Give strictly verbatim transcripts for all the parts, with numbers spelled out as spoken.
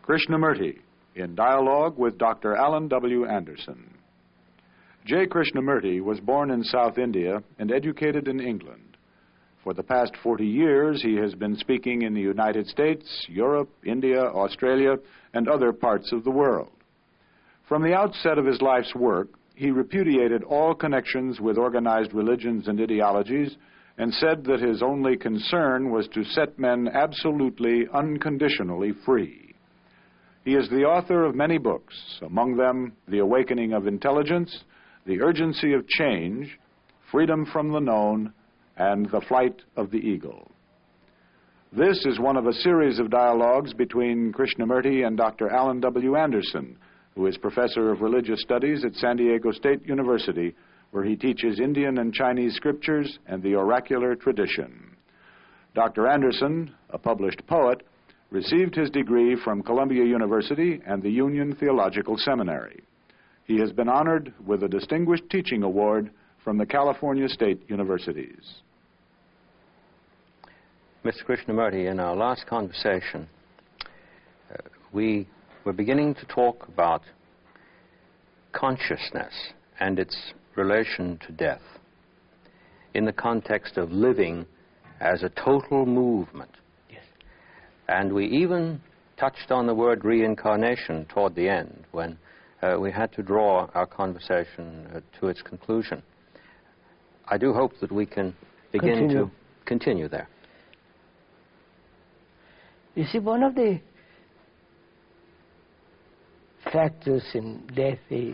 Krishnamurti, in dialogue with Doctor Alan W. Anderson. J. Krishnamurti was born in South India and educated in England. For the past forty years, he has been speaking in the United States, Europe, India, Australia, and other parts of the world. From the outset of his life's work, he repudiated all connections with organized religions and ideologies and said that his only concern was to set men absolutely, unconditionally free. He is the author of many books, among them The Awakening of Intelligence, The Urgency of Change, Freedom from the Known, and The Flight of the Eagle. This is one of a series of dialogues between Krishnamurti and Doctor Alan W. Anderson, who is professor of religious studies at San Diego State University, where he teaches Indian and Chinese scriptures and the oracular tradition. Doctor Anderson, a published poet, received his degree from Columbia University and the Union Theological Seminary. He has been honored with a Distinguished Teaching Award from the California State Universities. Mister Krishnamurti, in our last conversation, uh, we were beginning to talk about consciousness and its relation to death in the context of living as a total movement. Yes. And we even touched on the word reincarnation toward the end when uh, we had to draw our conversation uh, to its conclusion. I do hope that we can begin Continue. to continue there. You see, one of the factors in death is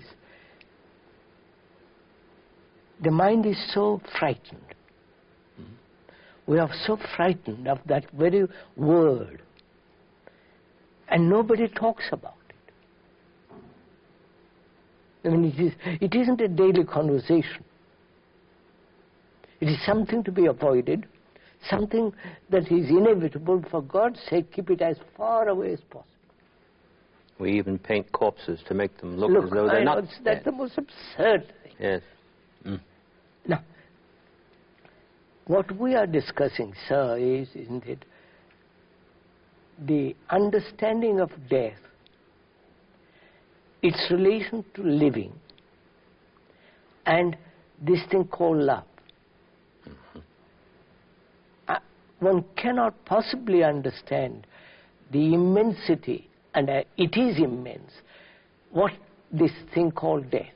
the mind is so frightened. Mm-hmm. We are so frightened of that very word, and nobody talks about it. I mean, it, is, it isn't a daily conversation. It is something to be avoided, something that is inevitable. For God's sake, keep it as far away as possible. We even paint corpses to make them look, look as though they're I not know, it's, that's dead. the most absurd thing. Yes. Mm. Now, what we are discussing, sir, is, isn't it, the understanding of death, its relation to living, and this thing called love. Mm-hmm. Uh, one cannot possibly understand the immensity, and uh, it is immense, what this thing called death,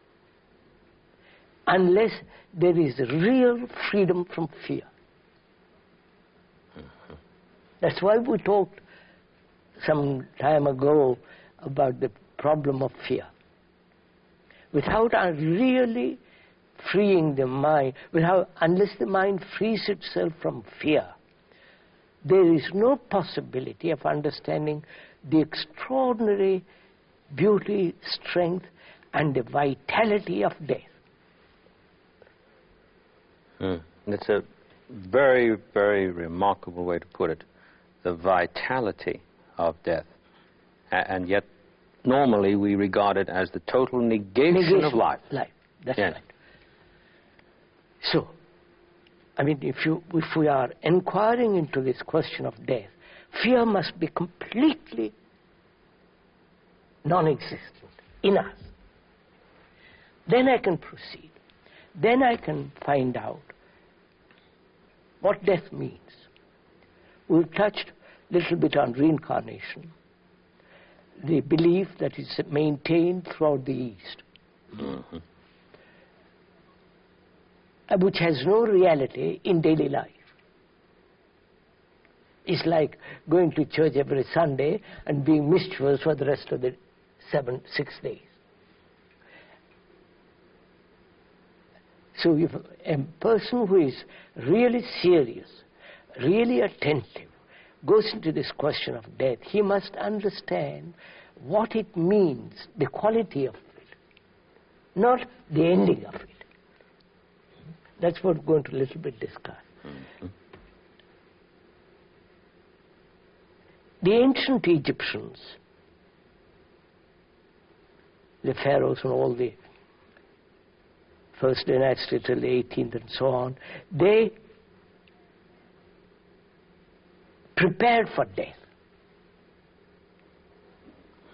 unless there is real freedom from fear. Mm-hmm. That's why we talked some time ago about the problem of fear. Without our really freeing the mind, without, unless the mind frees itself from fear, there is no possibility of understanding the extraordinary beauty, strength, and the vitality of death. Mm. It's a very, very remarkable way to put it, the vitality of death. A- and yet, normally we regard it as the total negation, negation of life. Life, that's yes. right. So, I mean, if, you, if we are inquiring into this question of death, fear must be completely non-existent in us. Then I can proceed. Then I can find out what death means. We've touched a little bit on reincarnation, the belief that is maintained throughout the East, Mm-hmm. which has no reality in daily life. It's like going to church every Sunday and being mischievous for the rest of the seven, six days. So if a person who is really serious, really attentive, goes into this question of death, he must understand what it means, the quality of it, not the ending of it. That's what we're going to a little bit discuss. Mm-hmm. The ancient Egyptians, the pharaohs and all the first dynasty till the eighteenth and so on, they prepared for death.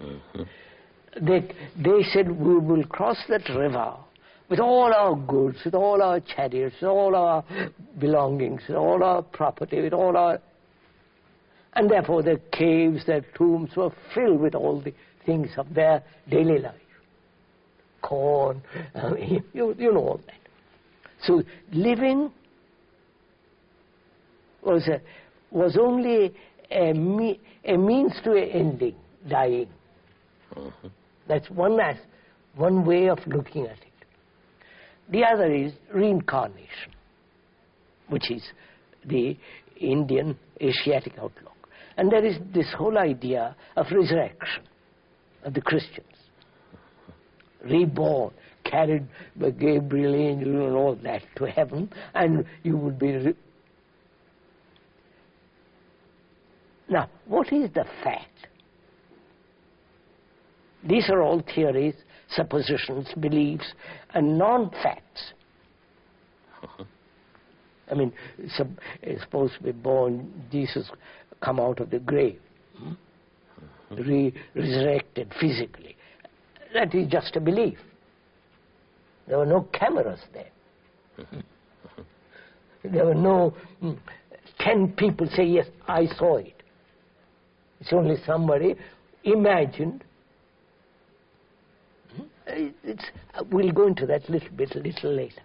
Mm-hmm. They, they said, we will cross that river with all our goods, with all our chariots, with all our belongings, with all our property, with all our... And therefore their caves, their tombs were filled with all the things of their daily life. Corn, uh, you, you know all that. So living was, a, was only a, me, a means to an ending, dying. Mm-hmm. That's one, as, one way of looking at it. The other is reincarnation, which is the Indian Asiatic outlook. And there is this whole idea of resurrection of the Christians. Reborn, carried by Gabriel angel and all that to heaven, and you would be... Re- now, what is the fact? These are all theories, suppositions, beliefs, and non-facts. Uh-huh. I mean, sub, it's supposed to be born, Jesus come out of the grave, hmm? uh-huh. Re- resurrected physically. That is just a belief. There were no cameras there. Uh-huh. Uh-huh. There were no mm, ten people say, yes, I saw it. It's only somebody imagined. It's, we'll go into that little bit, a little later.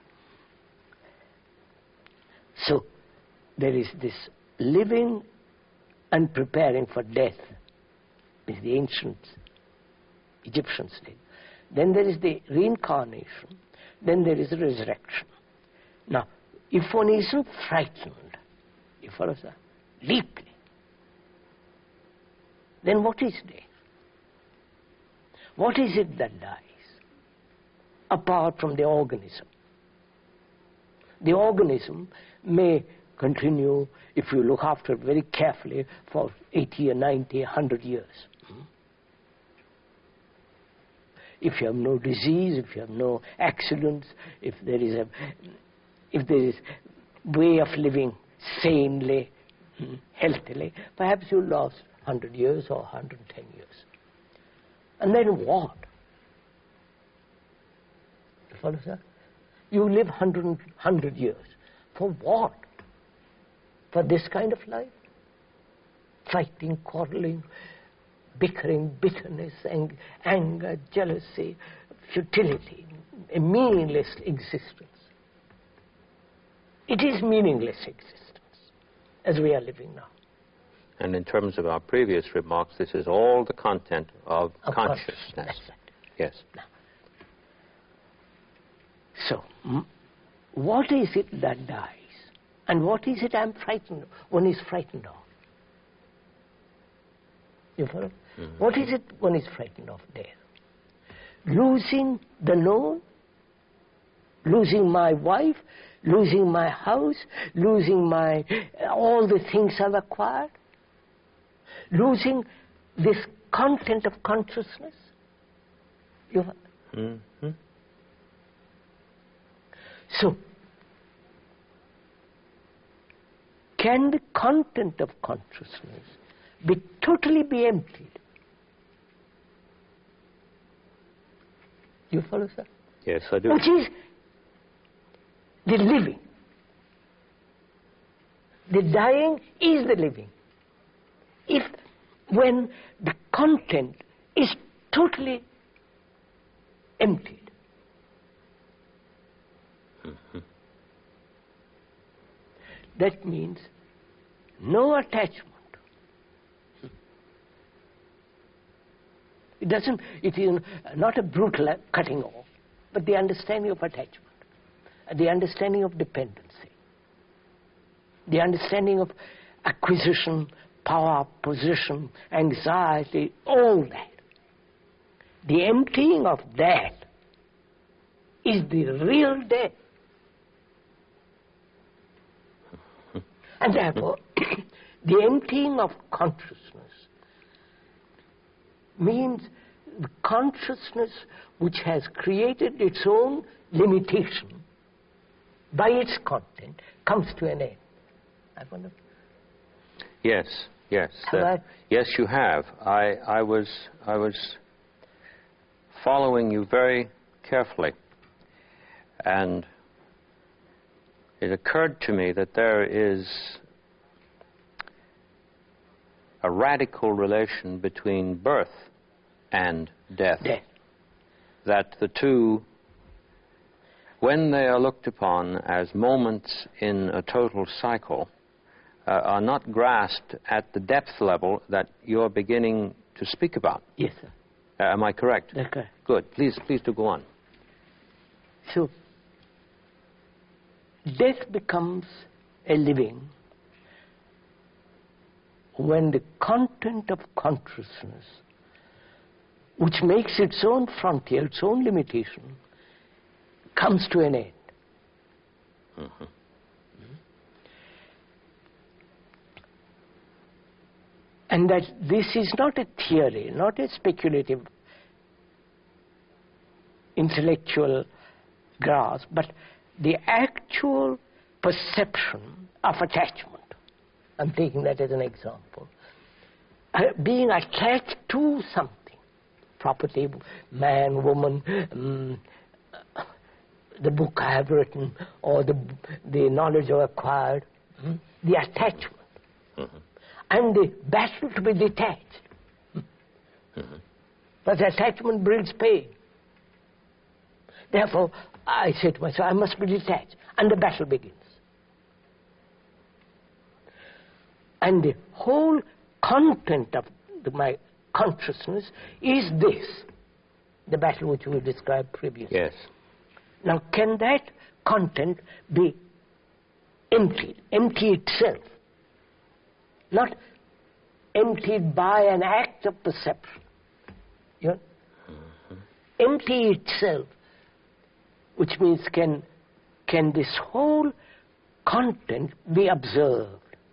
So, there is this living and preparing for death, which the ancient Egyptians did. Then there is the reincarnation. Then there is the resurrection. Now, if one isn't frightened, you follow, sir, deeply, then what is death? What is it that dies? Apart from the organism. The organism may continue, if you look after it very carefully, for eighty or ninety, one hundred years. If you have no disease, if you have no accidents, if there is a, if there is way of living sanely, healthily, perhaps you'll last one hundred years or one hundred ten years. And then what? You follow, sir? You live one hundred, one hundred years. For what? For this kind of life? Fighting, quarreling, bickering, bitterness, ang- anger, jealousy, futility, a meaningless existence. It is meaningless existence, as we are living now. And in terms of our previous remarks, this is all the content of, of consciousness. consciousness. Yes. Now, so, m- what is it that dies? And what is it I'm frightened of? One is frightened of. You follow? Mm-hmm. What is it one is frightened of? Death. Losing the known, losing my wife, losing my house, losing my uh, all the things I've acquired, losing this content of consciousness. You mm-hmm. So, can the content of consciousness be totally be emptied? You follow, sir? Yes, I do. Which is the living. The dying is the living. If, when the content is totally emptied, mm-hmm. that means no attachment. It doesn't, it is not a brutal cutting off, but the understanding of attachment, the understanding of dependency, the understanding of acquisition, power, position, anxiety, all that. The emptying of that is the real death. And therefore, the emptying of consciousness means the consciousness which has created its own limitation by its content comes to an end. I wonder. Yes, Yes. Have uh, I? Yes, you have. I, I was I was following you very carefully, and it occurred to me that there is a radical relation between birth and death. Death. That the two, when they are looked upon as moments in a total cycle, uh, are not grasped at the depth level that you're beginning to speak about. Yes, sir. Uh, am I correct? That's correct. Good. Please, please do go on. So, death becomes a living when the content of consciousness, which makes its own frontier, its own limitation, comes to an end. Mm-hmm. And that this is not a theory, not a speculative intellectual grasp, but the actual perception of attachment. I'm taking that as an example. Uh, being attached to something, property, man, woman, um, uh, the book I have written, or the, the knowledge I've acquired, mm, the attachment. Mm-hmm. And the battle to be detached. Mm-hmm. But attachment brings pain. Therefore, I say to myself, I must be detached. And the battle begins. And the whole content of the, my consciousness is this, the battle which we described previously. Yes. Now, can that content be emptied, empty itself? Not emptied by an act of perception. You know? Mm-hmm. Empty itself, which means can, can this whole content be observed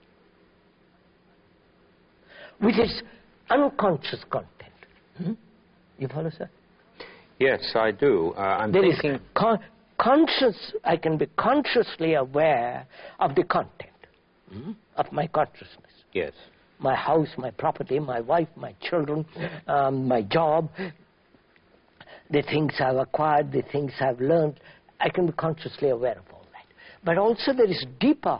with its unconscious content? Hmm? You follow, sir? Yes, I do. Uh, I'm there thinking... Is con- conscious, I can be consciously aware of the content hmm? of my consciousness. Yes. My house, my property, my wife, my children, um, my job, the things I've acquired, the things I've learned. I can be consciously aware of all that. But also there is deeper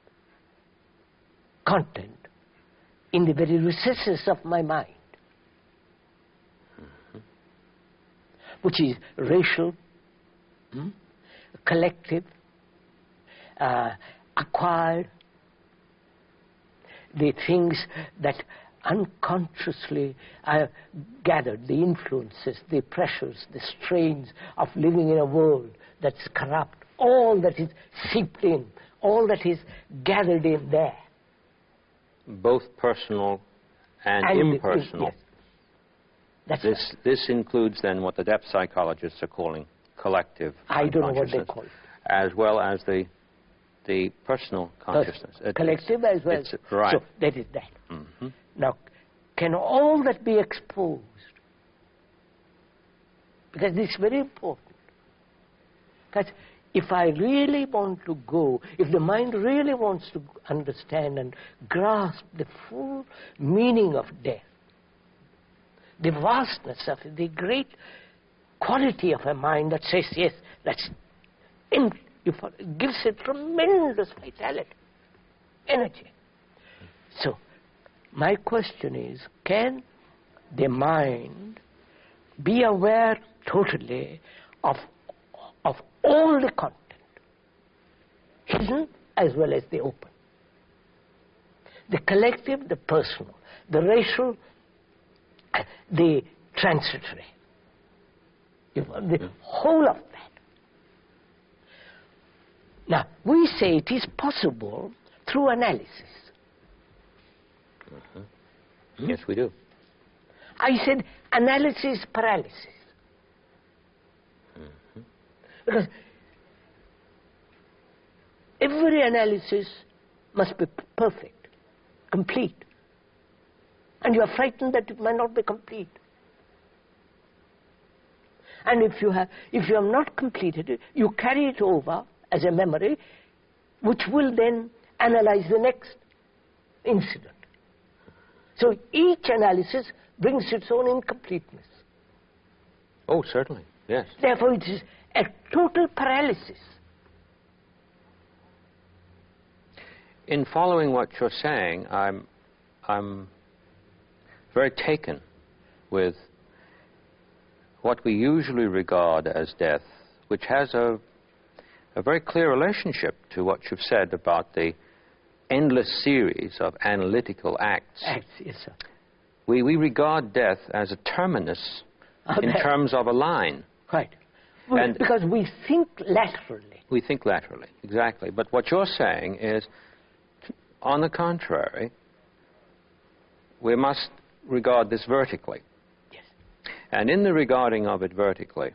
content in the very recesses of my mind, mm-hmm. which is racial, hmm? collective, uh, acquired, the things that unconsciously I gathered, the influences, the pressures, the strains of living in a world that's corrupt, all that is seeped in, all that is gathered in there. Both personal and, and impersonal. Yes. That's this, right. this includes then what the depth psychologists are calling collective I don't know what they call it. As well as the the personal consciousness. It, collective as well. Right. So that is that. Mm-hmm. Now, can all that be exposed? Because this is very important. Because if I really want to go, if the mind really wants to understand and grasp the full meaning of death, the vastness of it, the great quality of a mind that says, yes, that's in, it gives it tremendous vitality, energy. So, my question is, can the mind be aware totally of, of all the content, hidden as well as the open? The collective, the personal, the racial, the transitory. You know, the whole of that. Now, we say it is possible through analysis. Uh-huh. Hmm? Yes, we do. I said analysis paralysis. Uh-huh. Because every analysis must be perfect, complete. And you are frightened that it might not be complete. And if you have, if you have not completed it, you carry it over as a memory, which will then analyze the next incident. So each analysis brings its own incompleteness. Oh, certainly, yes. Therefore, it is a total paralysis. In following what you're saying, I'm, I'm very taken with what we usually regard as death, which has a, a very clear relationship to what you've said about the endless series of analytical acts. Acts, yes, sir. We, we regard death as a terminus Oh, in that- terms of a line. Right. We- And- because we think laterally. We think laterally, exactly. But what you're saying is, on the contrary, we must regard this vertically. Yes. And in the regarding of it vertically,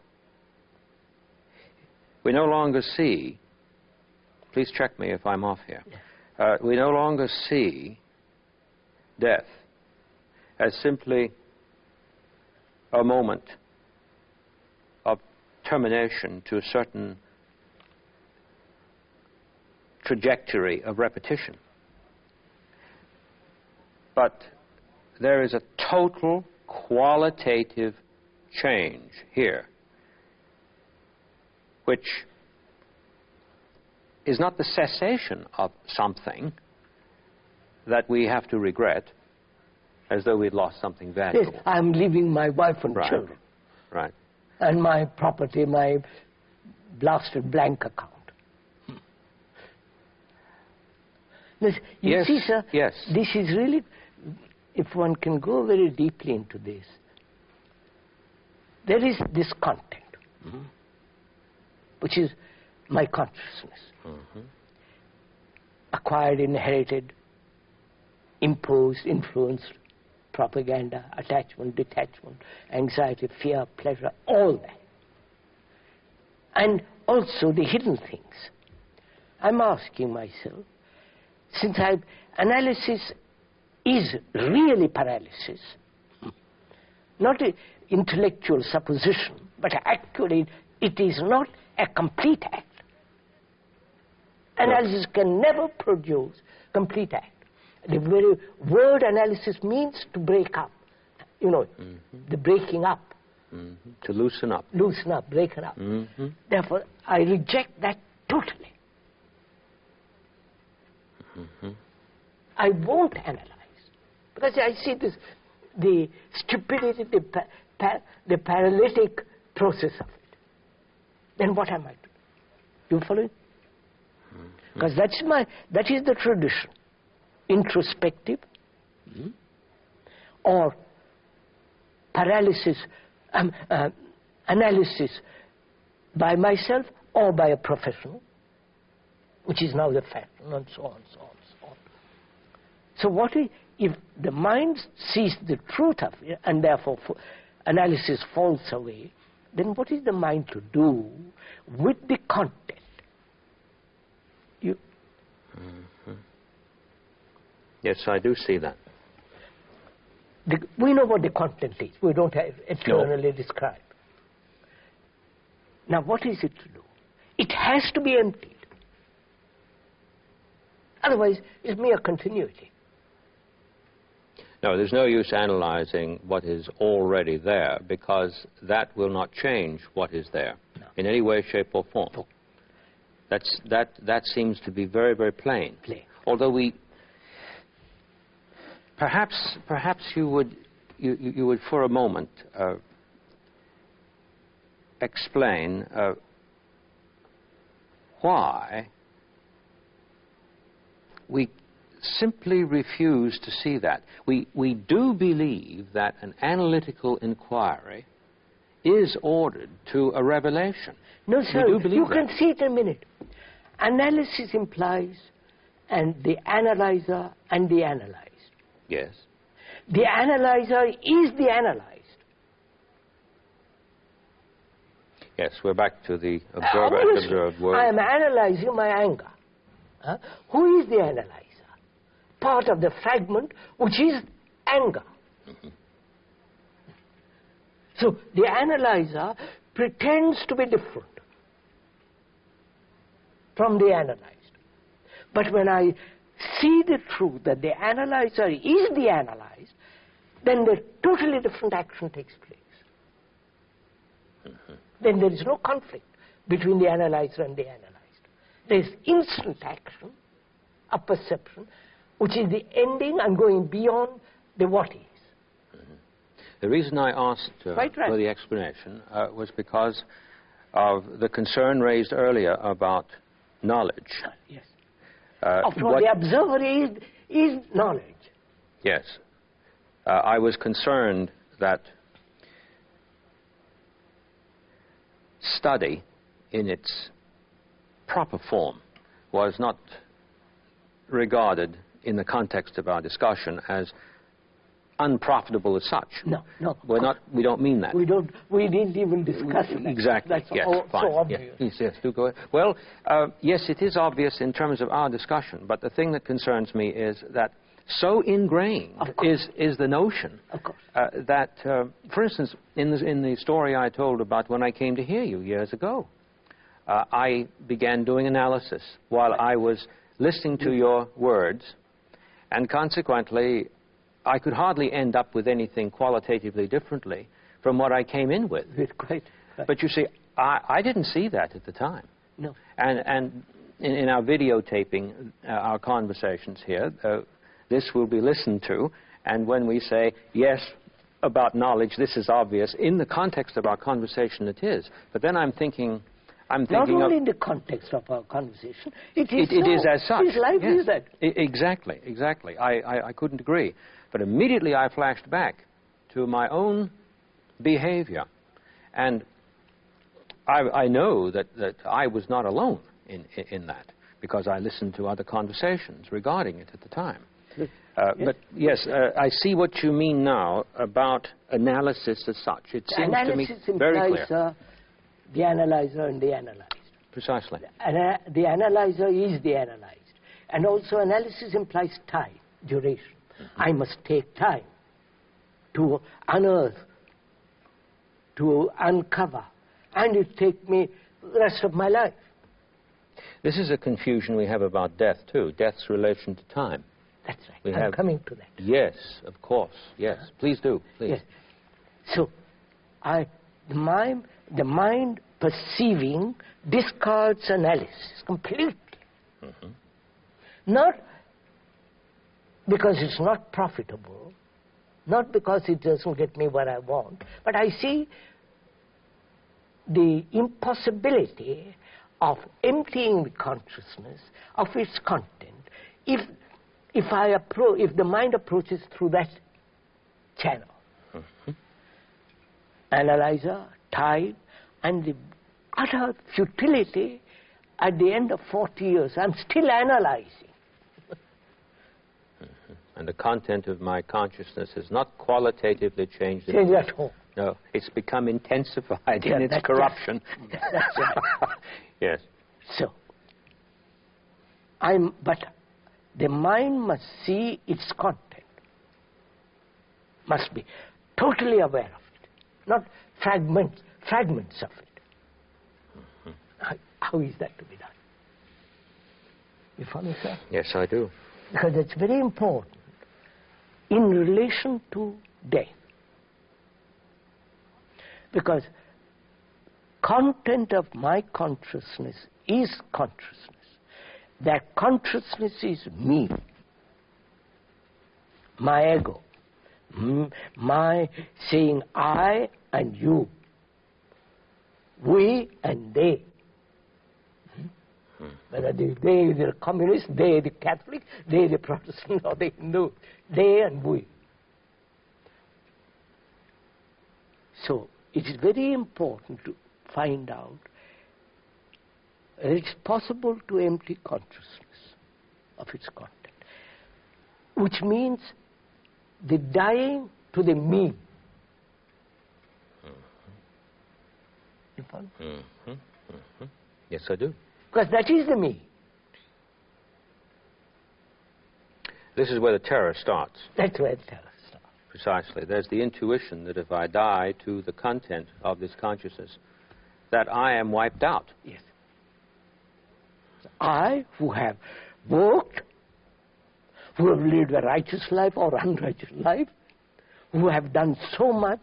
we no longer see, please check me if I'm off here, uh, we no longer see death as simply a moment of termination to a certain trajectory of repetition. But there is a total qualitative change here, which is not the cessation of something that we have to regret, as though we'd lost something Yes, valuable. I'm leaving my wife and Right. children. Right. And my property, my blasted blank account. This, you Yes, see, sir, yes. this is really, if one can go very deeply into this, there is this content, Mm-hmm. which is my consciousness, Mm-hmm. acquired, inherited, imposed, influenced, propaganda, attachment, detachment, anxiety, fear, pleasure, all that. And also the hidden things. I'm asking myself, since I, analysis is really paralysis, not an intellectual supposition, but actually it is not a complete act. Analysis can never produce complete act. The very word analysis means to break up. You know, Mm-hmm. the breaking up, Mm-hmm. To loosen up. loosen up, breaking up. Mm-hmm. Therefore, I reject that totally. Mm-hmm. I won't analyze. Because I see this, the stupidity, the, pa- pa- the paralytic process of it. Then what am I to do? You follow? Because that's my, that is the tradition. Introspective, Mm-hmm. or paralysis, um, uh, analysis by myself or by a professional, which is now the fashion, and so on, so on, so on. So what if, if the mind sees the truth of it, and therefore f- analysis falls away, then what is the mind to do with the content? You, Yes, I do see that. the, we know what the content is. We don't have eternally described. Now, what is it to do? It has to be emptied. Otherwise, it's mere continuity. No, there's no use analyzing what is already there, because that will not change what is there No. in any way, shape, or form. No. That's, that, that seems to be very, very plain. Plain. Although we, perhaps, perhaps you would, you, you you would for a moment uh, explain uh, why we simply refuse to see that. We, we do believe that an analytical inquiry is ordered to a revelation. No, We sir, do believe you that. can see it in a minute. Analysis implies and the analyzer and the analyzed. Yes. The analyzer is the analyzed. Yes, we're back to the observer and Obviously, observed world. I am analyzing my anger. Huh? Who is the analyzer? Part of the fragment, which is anger. Mm-hmm. So the analyzer pretends to be different from the analyzed. But when I see the truth that the analyzer is the analyzed, then the totally different action takes place. Mm-hmm. Then there is no conflict between the analyzer and the analyzed. There is instant action, a perception, which is the ending and going beyond the what is. Mm-hmm. The reason I asked uh, right. for the explanation uh, was because of the concern raised earlier about knowledge. Uh, yes. Uh, After all, the observer is, is knowledge. Yes. Uh, I was concerned that study in its proper form was not regarded in the context of our discussion as unprofitable as such. No, no. We're not, we don't mean that. We don't, we didn't even discuss it. Exactly. That's yes, all, fine. so obvious. Yes, yes, do go ahead. Well, uh, yes, it is obvious in terms of our discussion, but the thing that concerns me is that so ingrained is, is the notion of course. Uh, that, uh, for instance, in the, in the story I told about when I came to hear you years ago, uh, I began doing analysis while I was listening to your words, and consequently, I could hardly end up with anything qualitatively differently from what I came in with. Quite, quite. But you see, I, I didn't see that at the time. No. And, and in, in our videotaping, uh, our conversations here, uh, this will be listened to, and when we say, yes, about knowledge, this is obvious, in the context of our conversation it is. But then I'm thinking, I'm thinking Not only of, in the context of our conversation, it is it, it so. is as such. His life yes. is that. I, exactly, exactly. I, I, I couldn't agree. But immediately I flashed back to my own behavior. And I, I know that, that I was not alone in, in, in that, because I listened to other conversations regarding it at the time. Uh, yes. But yes, uh, I see what you mean now about analysis as such. It The seems to me analysis very implies clear. uh, the analyzer and the analyzed. Precisely. Ana the analyzer is the analyzed. And also analysis implies time, duration. Mm-hmm. I must take time to unearth, to uncover, and it take me the rest of my life. This is a confusion we have about death, too, death's relation to time. That's right. We I'm have, coming to that. Yes, of course. Yes. Please do. Please. Yes. So, I, the mind, the mind perceiving discards analysis completely. Mm-hmm. Not because it's not profitable, not because it doesn't get me what I want, but I see the impossibility of emptying the consciousness of its content if if I appro- if the mind approaches through that channel. Mm-hmm. Analyzer, time, and the utter futility at the end of forty years. I'm still analyzing. Mm-hmm. And the content of my consciousness has not qualitatively changed. Changed at all. No, it's become intensified Yeah, in its that's corruption. Right. That's right. Yes. So, I'm, but the mind must see its content, must be totally aware of it, not fragments, fragments of it. Mm-hmm. How, how is that to be done? You follow, sir? Yes, I do. Because it's very important in relation to death. Because content of my consciousness is consciousness. That consciousness is me, my ego, my saying I and you, we and they. Whether they, they the communist, they the Catholic, they the Protestant, or the Hindu, they and we. So it is very important to find out that it's possible to empty consciousness of its content, which means the dying to the me. Mm-hmm. You follow? Mm-hmm. Mm-hmm. Yes, I do. Because that is the me. This is where the terror starts. That's where the terror starts. Precisely. There's the intuition that if I die to the content of this consciousness, that I am wiped out. Yes. So I, who have worked, who have lived a righteous life or unrighteous life, who have done so much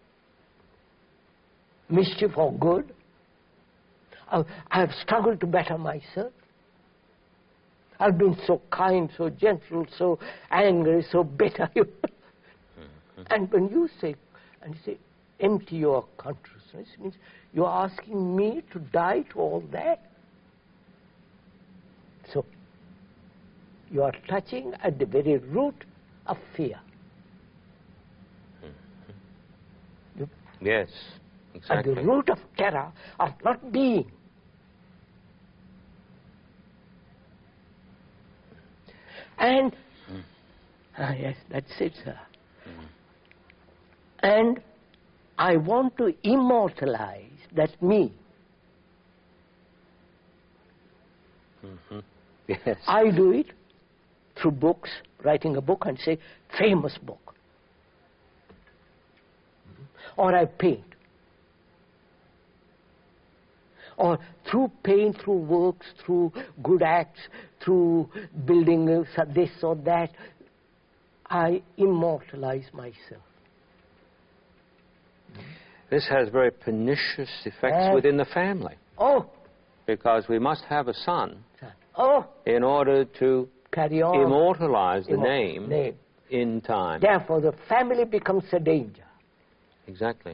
mischief or good. I have struggled to better myself. I've been so kind, so gentle, so angry, so bitter. Mm-hmm. And when you say, and you say, empty your consciousness, it means you're asking me to die to all that. So, you are touching at the very root of fear. Mm-hmm. Yes, exactly. At the root of terror of not being. And, mm. ah, yes, that's it, sir. Mm. And I want to immortalize that me. Mm-hmm. Yes. I do it through books, writing a book and say, famous book. Mm-hmm. Or I paint. Or through paint, through works, through good acts, through building this or that, I immortalize myself. This has very pernicious effects uh, within the family. Oh! Because we must have a son oh. in order to carry on, immortalize the Immort- name, name in time. Therefore, the family becomes a danger. Exactly.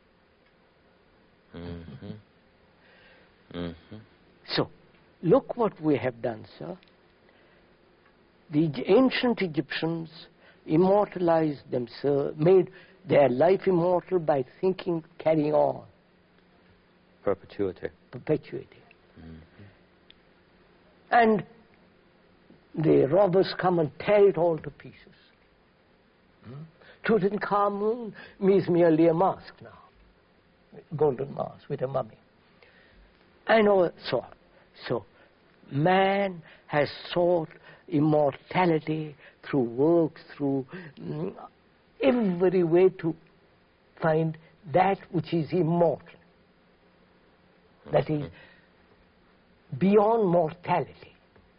Mm-hmm. Mm-hmm. So, look what we have done, sir. The ancient Egyptians immortalized themselves, made their life immortal by thinking, carrying on. Perpetuity. Perpetuity. Mm-hmm. And the robbers come and tear it all to pieces. Hmm? Tutankhamun is merely a mask now, golden mask with a mummy. And so on. So, man has sought immortality through works, through mm, every way to find that which is immortal. Mm-hmm. That is beyond mortality.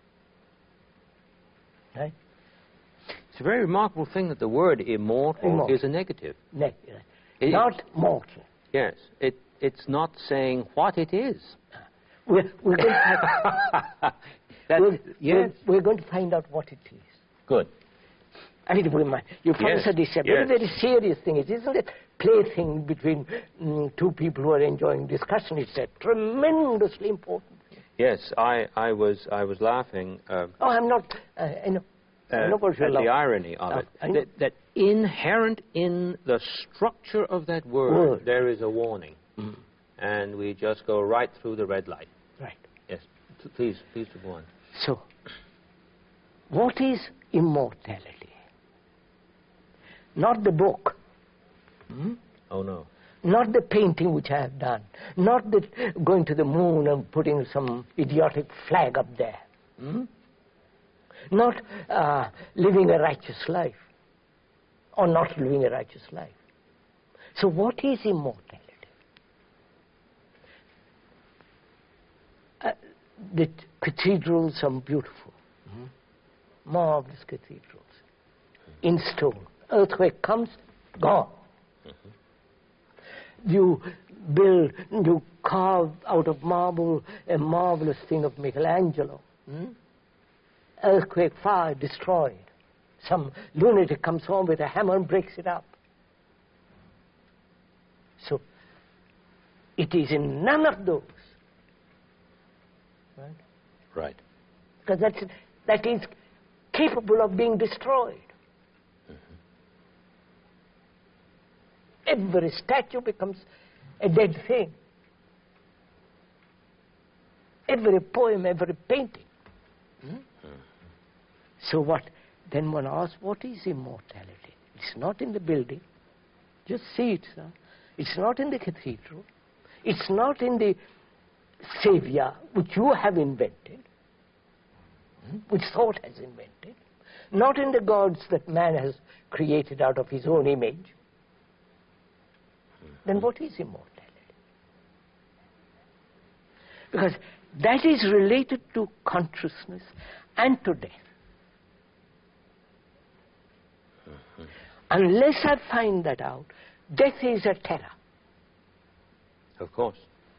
Right? It's a very remarkable thing that the word immortal, immortal. is a negative. Ne- it not is. Mortal. Yes. It, it's not saying what it is. We're, we're, going to find, we're, yes. we're, we're going to find out what it is. Good. I mean, you promised yes. this a very, yes. very serious thing. It isn't a plaything between mm, two people who are enjoying discussion. It's a tremendously important thing. Yes, I, I was I was laughing. Uh, oh, I'm not. Uh, I know. Uh, I know what you're at laughing. the irony of uh, it. That, that inherent in the structure of that word, word. there is a warning. Mm. And we just go right through the red light. Right. Yes. Please, please go on. So, what is immortality? Not the book. Hmm? Oh, no. Not the painting which I have done. Not the going to the moon and putting some idiotic flag up there. Hmm? Not uh, living a righteous life. Or not living a righteous life. So what is immortality? Uh, the cathedrals are beautiful. Mm-hmm. Marvelous cathedrals. Mm-hmm. In stone. Earthquake comes, gone. Mm-hmm. You build, you carve out of marble a marvelous thing of Michelangelo. Mm-hmm. Earthquake, fire, destroyed. Some lunatic comes home with a hammer and breaks it up. So, it is in none of those. Right? Right. Because that's, that is capable of being destroyed. Mm-hmm. Every statue becomes a dead thing. Every poem, every painting. Hmm? Mm-hmm. So what? Then one asks, what is immortality? It's not in the building. Just see it, sir. It's not in the cathedral. It's not in the Savior, which you have invented, which thought has invented. Not in the gods that man has created out of his own image. Then what is immortality? Because that is related to consciousness and to death. Unless I find that out, death is a terror. Of course.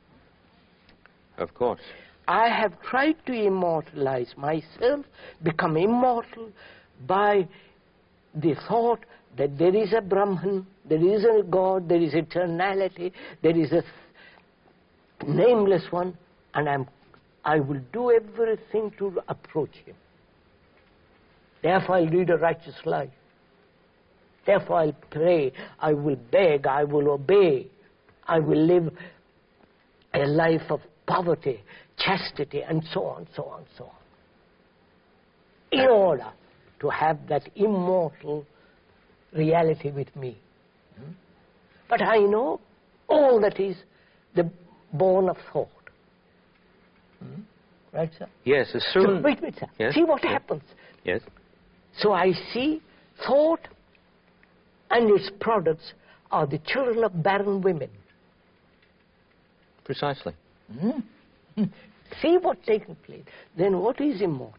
Of course. I have tried to immortalize myself, become immortal by the thought that there is a Brahman, there is a God, there is eternality, there is a nameless one, and I'm, I will do everything to approach him. Therefore I'll lead a righteous life. Therefore I'll pray, I will beg, I will obey, I will live a life of poverty, chastity, and so on, so on, so on. In order to have that immortal reality with me. Hmm? But I know all that is the born of thought. Hmm? Right, sir? Yes, as soon... So, wait, wait, sir. Yes? See what yes. happens. Yes. So I see thought and its products are the children of barren women. Precisely. Hmm? See what's taking place. Then what is immortality?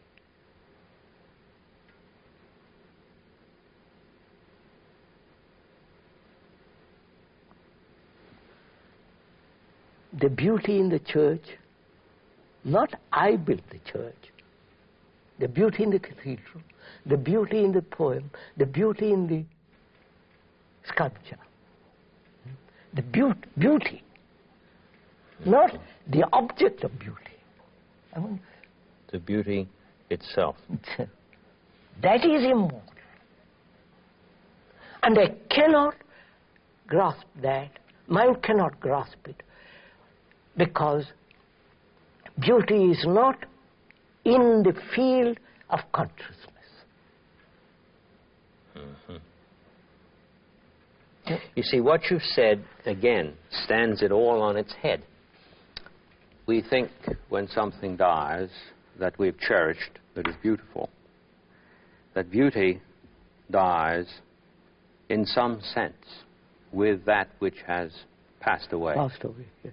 The beauty in the church, not I built the church, the beauty in the cathedral, the beauty in the poem, the beauty in the sculpture, the beauty, beauty, not the object of beauty. I mean, the beauty itself. that is immortal. And I cannot grasp that, mind cannot grasp it, because beauty is not in the field of consciousness. Mm-hmm. You see, what you've said, again, stands it all on its head. We think when something dies that we've cherished, that is beautiful. That beauty dies in some sense with that which has passed away. Passed away, yes.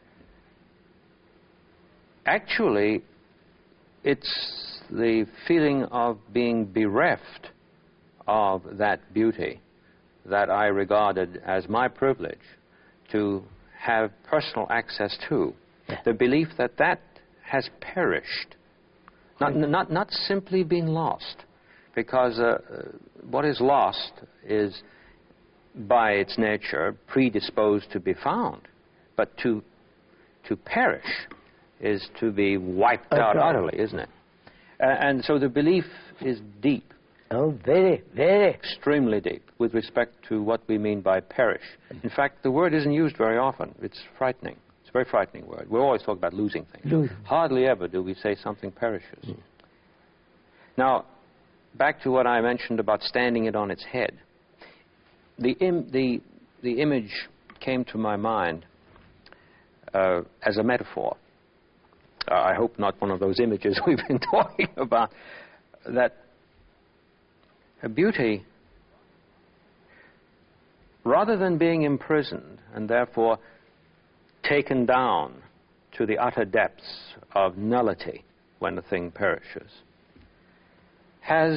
Actually, it's the feeling of being bereft of that beauty that I regarded as my privilege to have personal access to. Yeah. The belief that that has perished, not, not, not simply been lost, because uh, what is lost is by its nature predisposed to be found, but to, to perish is to be wiped okay. out utterly, isn't it? Uh, and so the belief is deep. Oh, very, very. Extremely deep with respect to what we mean by perish. In fact, the word isn't used very often. It's frightening. It's a very frightening word. We always talk about losing things. Losing. Hardly ever do we say something perishes. Mm. Now, back to what I mentioned about standing it on its head. The, im the, the image came to my mind uh, as a metaphor. Uh, I hope not one of those images we've been talking about, that a beauty, rather than being imprisoned and therefore taken down to the utter depths of nullity when the thing perishes, has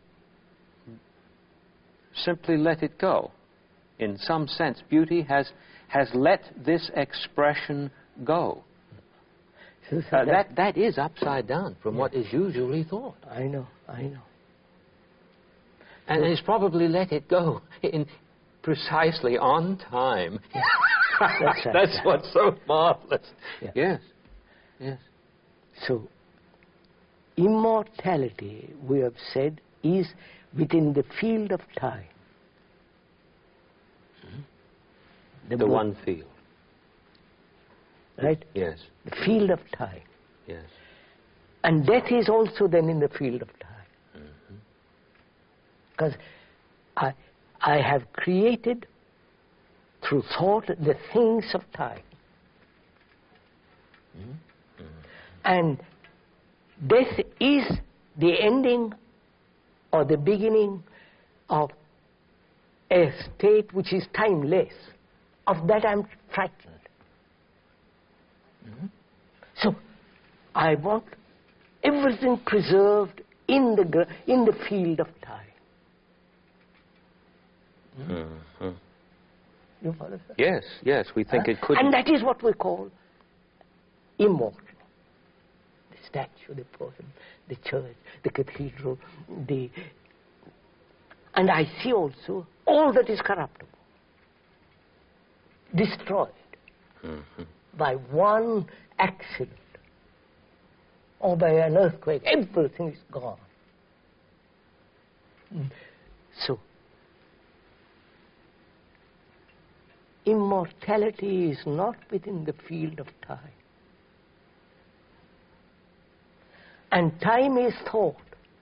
simply let it go. In some sense, beauty has, has let this expression go. Uh, that, that is upside down from yeah. what is usually thought. I know, I know. And he's probably let it go in precisely on time. That's, right. That's what's so marvelous. Yeah. Yes, yes. So, immortality, we have said, is within the field of time. The, the one field. Right? Yes. The field of time. Yes. And death is also then in the field of time. Because mm-hmm. I, I have created through thought the things of time. Mm-hmm. And death is the ending or the beginning of a state which is timeless. Of that I'm frightened. Mm-hmm. So I want everything preserved in the, in the field of time. Mm-hmm. You follow, sir? Yes, yes, we think Huh? it could. And that is what we call immortal. The statue, the poem, the church, the cathedral, the... And I see also all that is corruptible, destroyed Mm-hmm. by one accident or by an earthquake. Everything is gone. Mm. So, immortality is not within the field of time. And time is thought.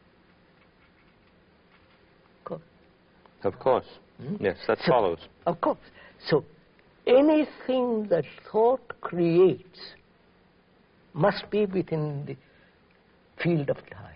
Of course. Hmm? Yes, that So- follows. Of course. So, anything that thought creates must be within the field of time.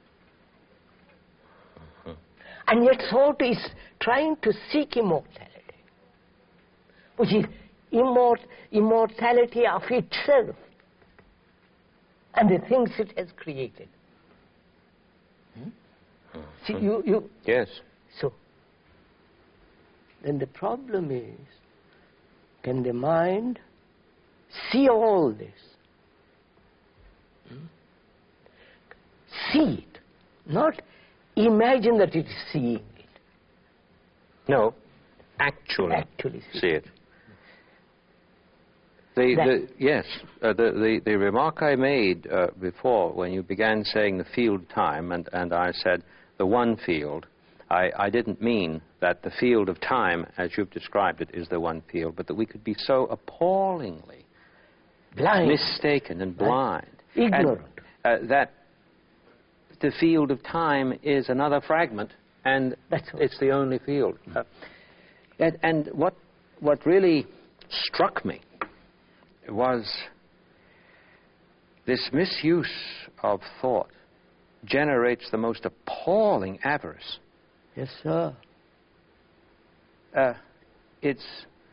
Mhm. And yet thought is trying to seek immortality, which is immort- immortality of itself and the things it has created. Hmm? See, you, you, Yes. so, then the problem is, can the mind see all this? Hmm? See it, not imagine that it is seeing it. No, actually, Actually see, see it. The, That- the, yes, uh, the, the, the remark I made uh, before when you began saying the field time, and, and I said the one field, I, I didn't mean that the field of time, as you've described it, is the one field, but that we could be so appallingly Blind, mistaken and blind. ignorant. And, uh, that the field of time is another fragment, and That's all. it's the only field. Uh, and and what, what really struck me was this misuse of thought generates the most appalling avarice. Yes, sir. Uh, it's...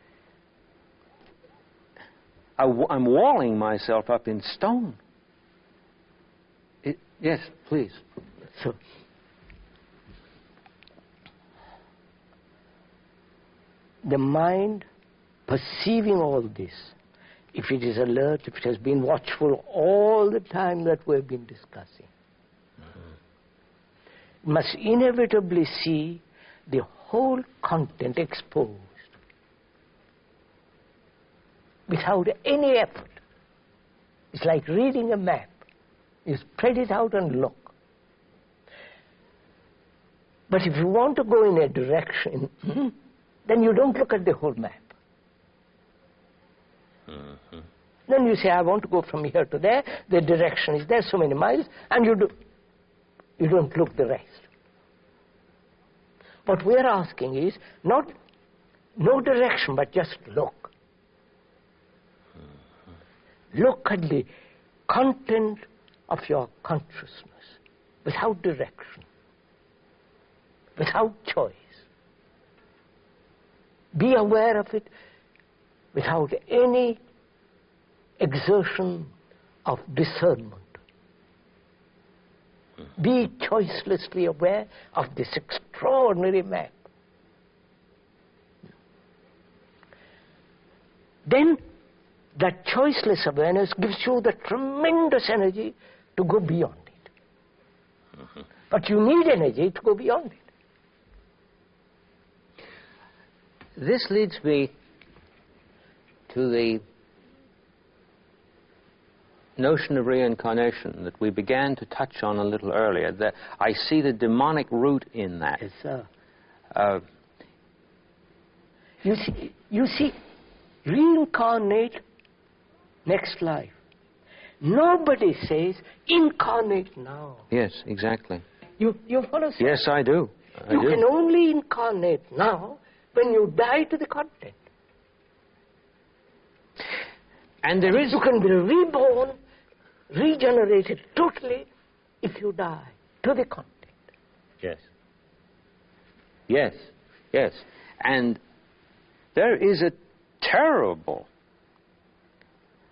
I w- I'm walling myself up in stone. It, yes, please. So, the mind perceiving all this, if it is alert, if it has been watchful all the time that we've been discussing, mm-hmm. must inevitably see the whole content exposed without any effort. It's like reading a map. You spread it out and look. But if you want to go in a direction, then you don't look at the whole map. Mm-hmm. Then you say, I want to go from here to there, the direction is there, so many miles, and you, do, you don't look the rest. What we're asking is not no direction, but just look. Mm-hmm. Look at the content of your consciousness without direction, without choice. Be aware of it without any exertion of discernment. Be choicelessly aware of this extraordinary map. Then that choiceless awareness gives you the tremendous energy to go beyond it. Mm-hmm. But you need energy to go beyond it. This leads me to the notion of reincarnation that we began to touch on a little earlier. That I see the demonic root in that. Yes, sir. Uh, you see, you see, reincarnate next life. Nobody says incarnate now. yes, exactly. You, you follow? Sir? Yes, I do. I You do. can only incarnate now when you die to the content. And there is... You can be reborn, regenerated totally if you die to the content. Yes. Yes, yes. And there is a terrible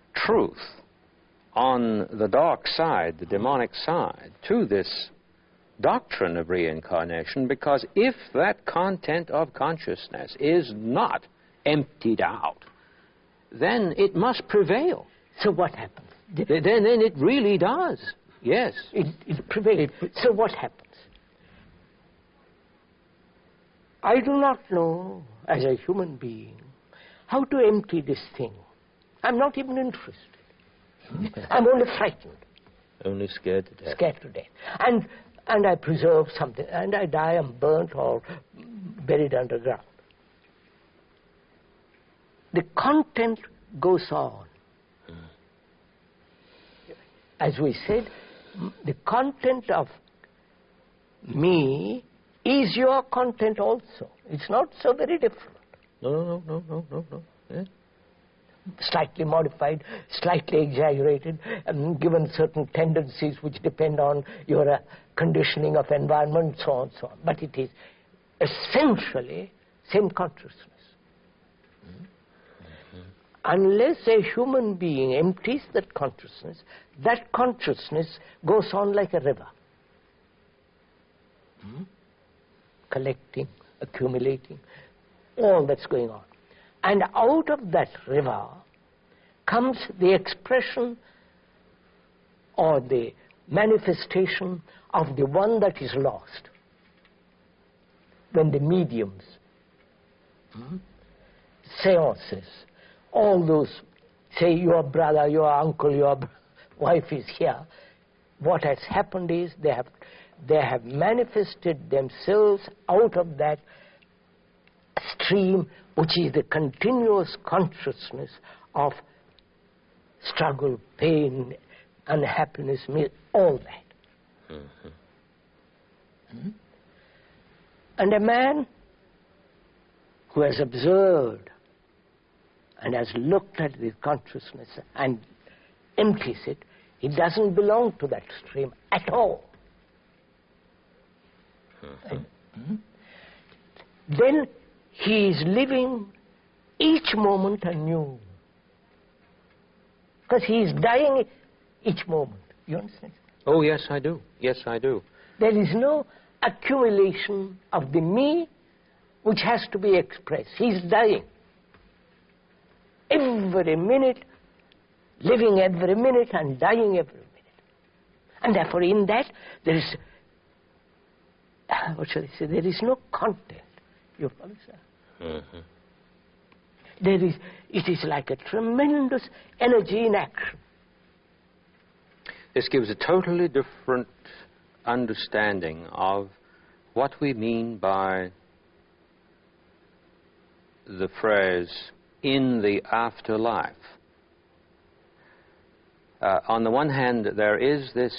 truth on the dark side, the demonic side, to this doctrine of reincarnation, because if that content of consciousness is not emptied out, then it must prevail. So what happens? Then, then it really does. Yes. It, it prevails. So what happens? I do not know, as a human being, how to empty this thing. I'm not even interested. I'm only frightened. Only scared to death. Scared to death. And, and I preserve something, and I die, I'm burnt or buried underground. The content goes on. Mm. As we said, the content of me is your content also. It's not so very different. No, no, no, no, no, no. Yeah. Slightly modified, slightly exaggerated, and given certain tendencies which depend on your uh, conditioning of environment, so on, so on. But it is essentially same consciousness. Mm-hmm. Unless a human being empties that consciousness, that consciousness goes on like a river. Mm-hmm. Collecting, accumulating, all that's going on. And out of that river comes the expression or the manifestation of the one that is lost. When the mediums, mm-hmm. seances, all those, say your brother, your uncle, your br- wife is here, what has happened is they have, they have manifested themselves out of that stream, which is the continuous consciousness of struggle, pain, unhappiness, all that. Mm-hmm. Mm-hmm. And a man who has observed and has looked at the consciousness and empties it, he doesn't belong to that stream at all. Mm-hmm. And, mm-hmm. Then he is living each moment anew. Because he is dying each moment. You understand? Oh, yes, I do. Yes, I do. There is no accumulation of the me which has to be expressed. He is dying. Every minute, living every minute and dying every minute. And therefore in that there is, what shall I say, there is no content. You follow, sir? Mm-hmm. There is, it is like a tremendous energy in action. This gives a totally different understanding of what we mean by the phrase, in the afterlife. Uh, on the one hand, there is this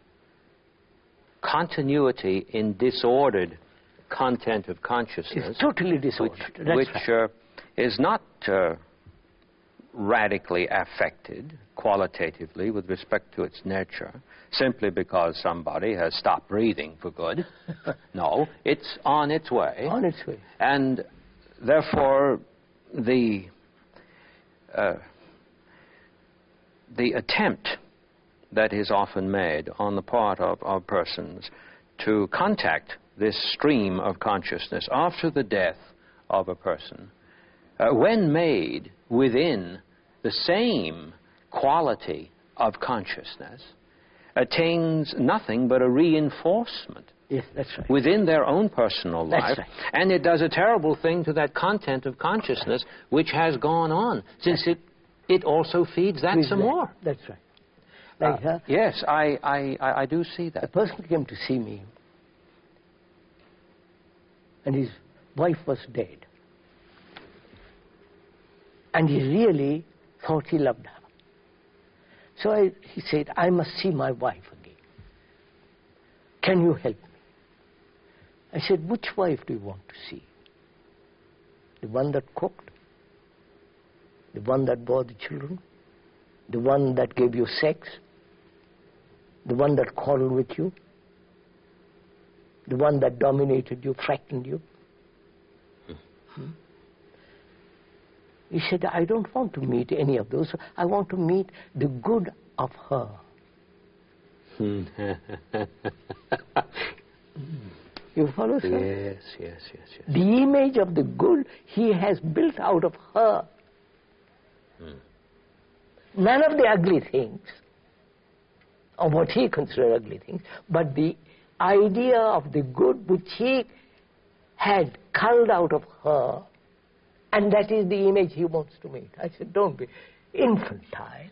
continuity in disordered content of consciousness. It's totally disordered. Which, That's which right. uh, is not uh, radically affected qualitatively with respect to its nature, simply because somebody has stopped breathing for good. No, it's on its way. On its way. And therefore, the uh, the attempt that is often made on the part of, of persons to contact this stream of consciousness after the death of a person, uh, when made within the same quality of consciousness, attains nothing but a reinforcement. Yes, that's right. Within their own personal life. That's right. And it does a terrible thing to that content of consciousness which has gone on, since it, it also feeds that Feeds some that. more. That's right. Like, uh, uh, yes, I, I, I, I do see that. a person came to see me, and his wife was dead. And he really thought he loved her. So I, he said, I must see my wife again. Can you help me? I said, which wife do you want to see? The one that cooked? The one that bore the children? The one that gave you sex? The one that quarreled with you? The one that dominated you, frightened you? Hmm? He said, I don't want to meet any of those. I want to meet the good of her. You follow, sir? Yes, yes, yes, yes. The image of the good he has built out of her. Hmm. None of the ugly things, or what he considered ugly things, but the idea of the good which he had culled out of her, and that is the image he wants to meet. I said, don't be infantile.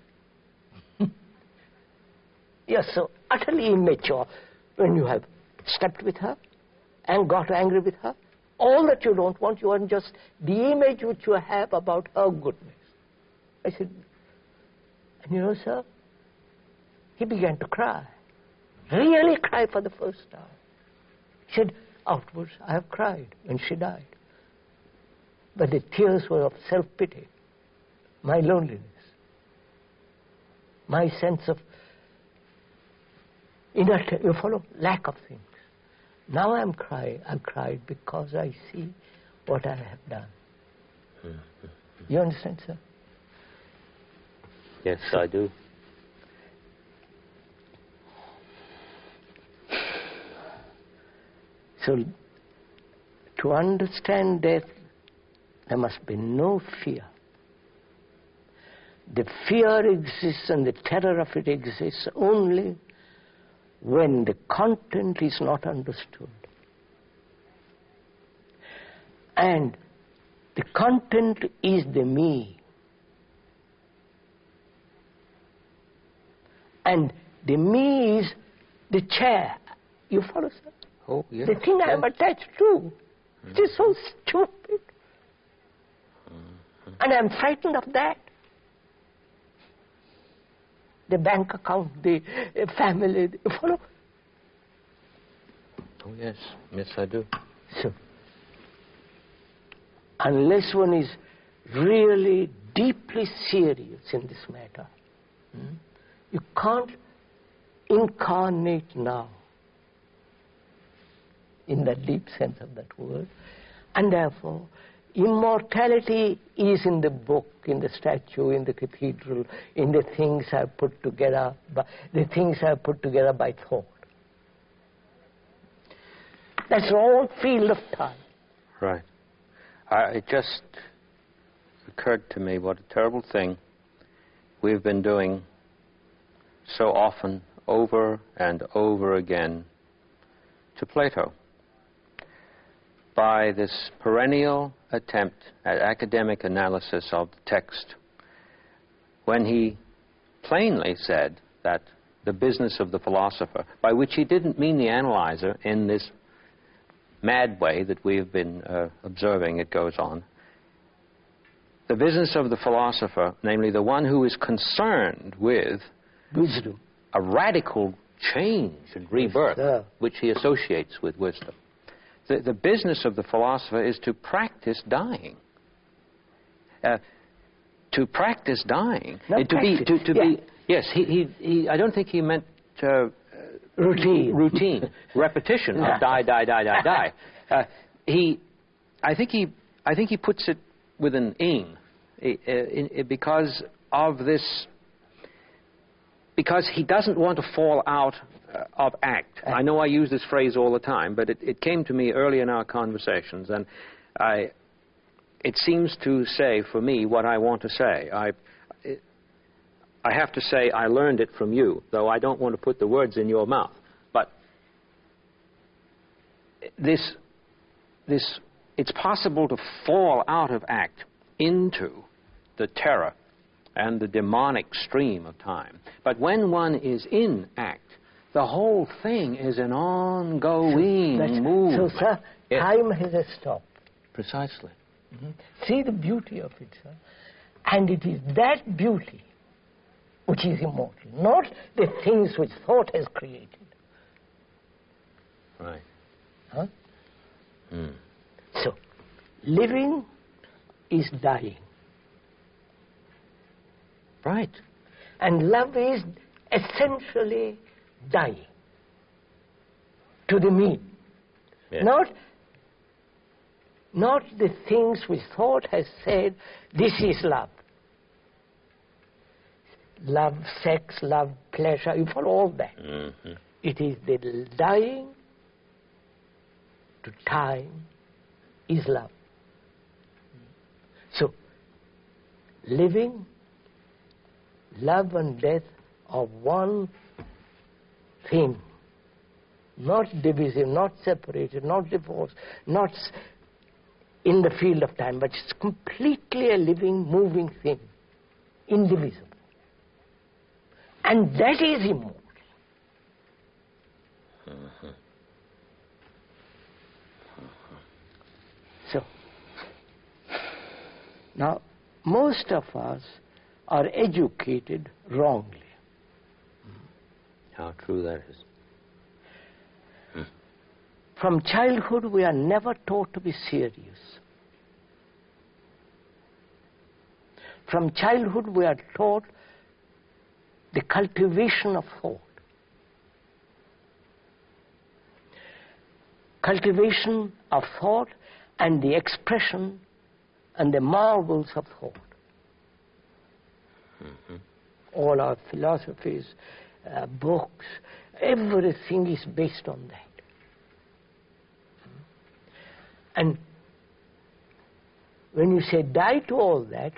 You're so utterly immature when you have slept with her and got angry with her. All that you don't want, you want just the image which you have about her goodness. I said, and you know, sir, he began to cry. Really cry for the first time. He said, afterwards, I have cried when she died. But the tears were of self-pity, my loneliness, my sense of inner, you follow, lack of things. Now I'm crying, I'm cried because I see what I have done. You understand, sir? Yes, I do. So, to understand death, there must be no fear. The fear exists and the terror of it exists only when the content is not understood. And the content is the me. And the me is the chair. You follow, sir? Oh, yes. The thing I am attached to. It is so stupid. Mm-hmm. And I am frightened of that. The bank account, the uh, family, you follow? Oh, yes. Yes, I do. So, unless one is really deeply serious in this matter, hmm, you can't incarnate now in the deep sense of that word. And therefore, immortality is in the book, in the statue, in the cathedral, in the things I put together, by, the things I put together by thought. That's all field of time. Right. I, it just occurred to me what a terrible thing we've been doing so often, over and over again, to Plato, by this perennial attempt at academic analysis of the text, when he plainly said that the business of the philosopher, by which he didn't mean the analyzer in this mad way that we have been uh, observing it goes on, the business of the philosopher, namely the one who is concerned with wisdom, a radical change and rebirth, yes, which he associates with wisdom. The, the business of the philosopher is to practice dying. Uh, to practice dying. Not and to practice. be, to, to yeah. be, yes, he, he, he, I don't think he meant uh, routine, routine, repetition of die, die, die, die, die. Uh, he, I think he, I think he puts it with an ing, uh, in, in, because of this. Because he doesn't want to fall out uh, of act. I know I use this phrase all the time, but it, it came to me early in our conversations, and I, it seems to say for me what I want to say. I, it, I have to say I learned it from you, though I don't want to put the words in your mouth. But this, this, it's possible to fall out of act into the terror and the demonic stream of time. But when one is in act, the whole thing is an ongoing so, movement. So, sir, yes. Time has a stop. Precisely. Mm-hmm. See the beauty of it, sir. And it is that beauty which is immortal, not the things which thought has created. Right. Huh? Mm. So, living is dying. Right. And love is essentially dying to the me. Yes. Not, not the things which thought has said, this is love. Love, sex, love, pleasure, you follow all that. Mm-hmm. It is the dying to time is love. So, living, love and death are one thing, not divisive, not separated, not divorced, not in the field of time, but it's completely a living, moving thing, indivisible. And that is immortal. Mm-hmm. So, now, most of us are educated wrongly. How true that is. Hmm. From childhood, we are never taught to be serious. From childhood, we are taught the cultivation of thought. Cultivation of thought and the expression and the marvels of thought. Mm-hmm. All our philosophies, uh, books, everything is based on that. And when you say die to all that,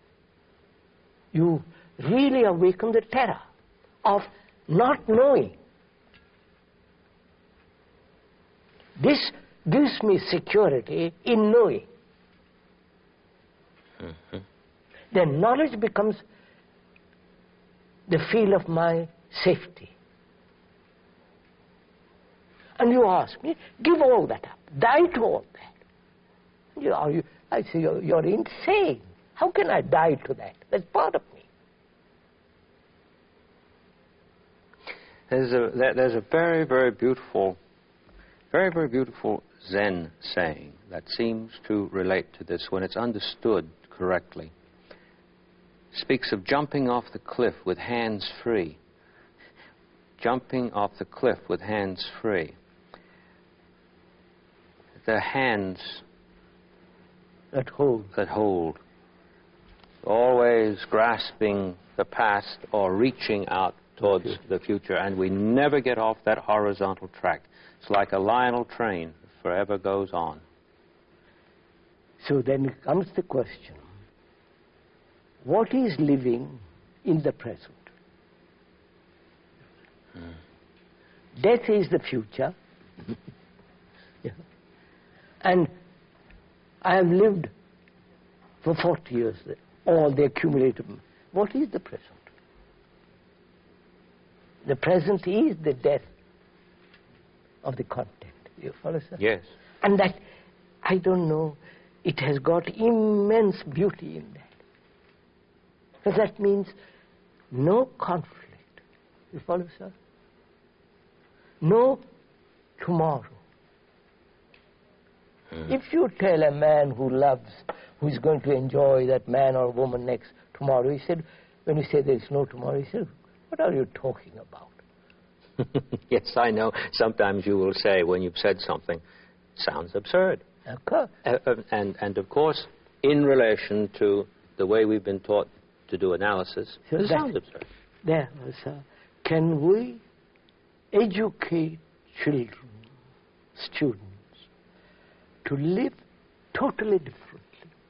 you really awaken the terror of not knowing. This gives me security in knowing. Mm-hmm. Then knowledge becomes the field of my safety. And you ask me, give all that up, die to all that. You are, you, I say, you're, you're insane. How can I die to that? That's part of me. There's a, there, there's a very, very beautiful, very, very beautiful Zen saying that seems to relate to this when it's understood correctly. Speaks of jumping off the cliff with hands free. Jumping off the cliff with hands free. The hands that hold. That hold. Always grasping the past or reaching out towards okay. the future, and we never get off that horizontal track. It's like a Lionel train, forever goes on. So then comes the question, what is living in the present? Hmm. Death is the future. Yeah. And I have lived for forty years, all the accumulated. What is the present? The present is the death of the content. You follow, sir? Yes. And that, I don't know, it has got immense beauty in that. Because that means no conflict. You follow, sir? No tomorrow. Mm. If you tell a man who loves, who is going to enjoy that man or woman next tomorrow, he said, when you say there is no tomorrow, he said, what are you talking about? Yes, I know. Sometimes you will say, when you've said something, sounds absurd. Of course. Uh, uh, and, and of course, in relation to the way we've been taught to do analysis, so it sounds absurd. There, sir. Can we educate children, students, to live totally differently?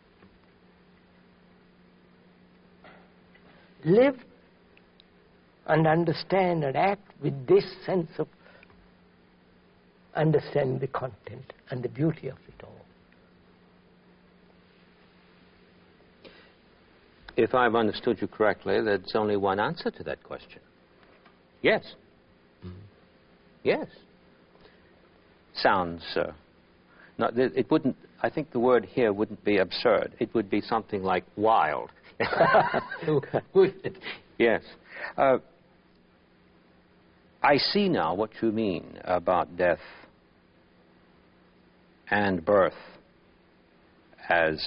Live and understand and act with this sense of understanding the content and the beauty of it all. If I've understood you correctly, there's only one answer to that question. Yes. Mm-hmm. Yes. Sounds, uh, not, it wouldn't, I think the word here wouldn't be absurd. It would be something like wild. Would it? Yes. Uh, I see now what you mean about death and birth as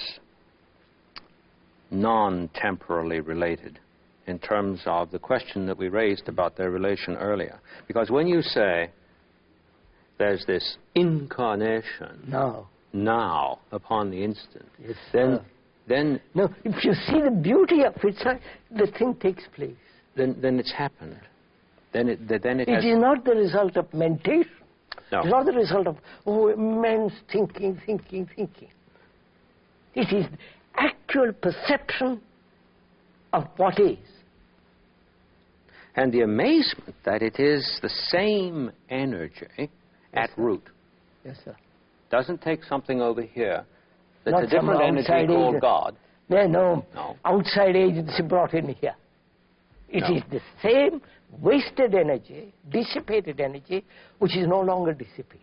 non-temporally related in terms of the question that we raised about their relation earlier. Because when you say there's this incarnation now, now upon the instant, yes, then, sir. then... No, if you see the beauty of it, sir, the thing takes place. Then, then it's happened. Then it, then it, it has... is not the result of meditation. No. It's not the result of, oh, immense thinking, thinking, thinking. It is actual perception of what is. And the amazement that it is the same energy Yes, at sir. root. Yes, sir. Doesn't take something over here that's Not a different some energy outside called agent. God. No, no, No. outside agency brought in here. It No. is the same wasted energy, dissipated energy, which is no longer dissipated.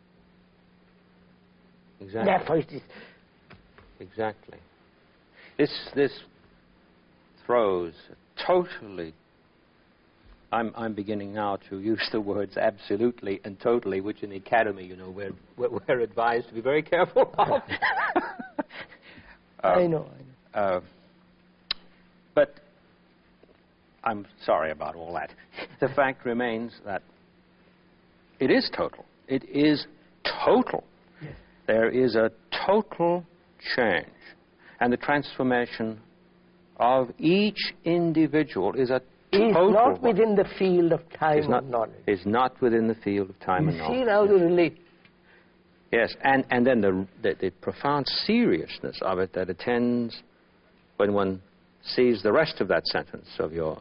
Exactly. Therefore, it is Exactly. This this throws totally. I'm I'm beginning now to use the words absolutely and totally, which in the academy, you know, we're we're, we're advised to be very careful of. I know, I Um, know. Uh, but I'm sorry about all that. The fact remains that it is total. It is total. Yes. There is a total change. And the transformation of each individual is a Is total not one. within the field of time Is not, and knowledge. is not within the field of time You and see knowledge. now the relate. Yes, and, and then the, the, the profound seriousness of it that attends when one sees the rest of that sentence of yours.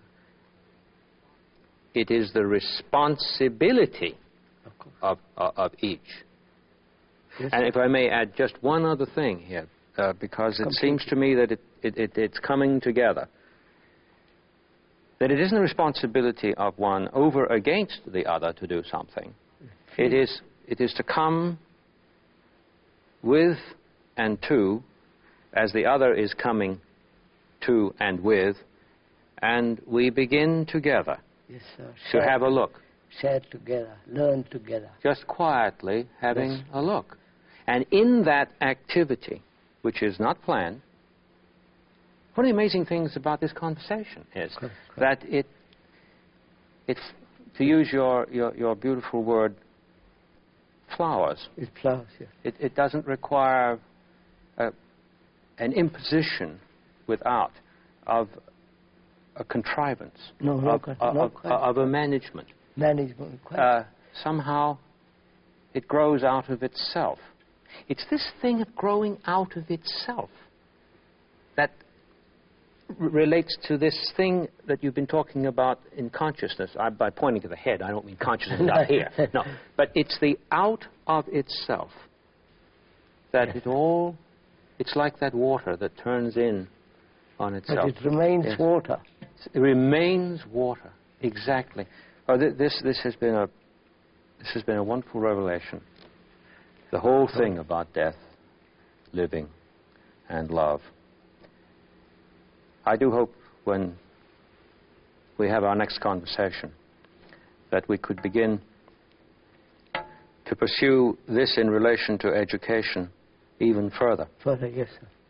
It is the responsibility Of course. of, of, of each. Yes, And if I may add just one other thing here, uh, because it Completely. seems to me that it, it, it, it's coming together. That it isn't the responsibility of one over against the other to do something. It is, it is to come with and to, as the other is coming to and with, and we begin together Yes, sir. to Share, have a look. share together, learn together. Just quietly having Yes. a look. And in that activity, which is not planned, one of the amazing things about this conversation is Correct, that it, it, to use your, your, your beautiful word, flowers. It flowers, yes. It, it doesn't require a, an imposition without of a contrivance, No, no, of, quite- of, no, of, quite. of a management. Management. Quite. Uh, somehow it grows out of itself. It's this thing of growing out of itself that r- relates to this thing that you've been talking about in consciousness. I, by pointing to the head, I don't mean consciousness out here. No, but it's the out of itself that Yes. it all, it's like that water that turns in on but itself. it remains Yes. water. It remains water. Exactly. Oh, th- this this has been a this has been a wonderful revelation. The whole thing about death, living, and love. I do hope when we have our next conversation that we could begin to pursue this in relation to education even further. Further, yes, sir.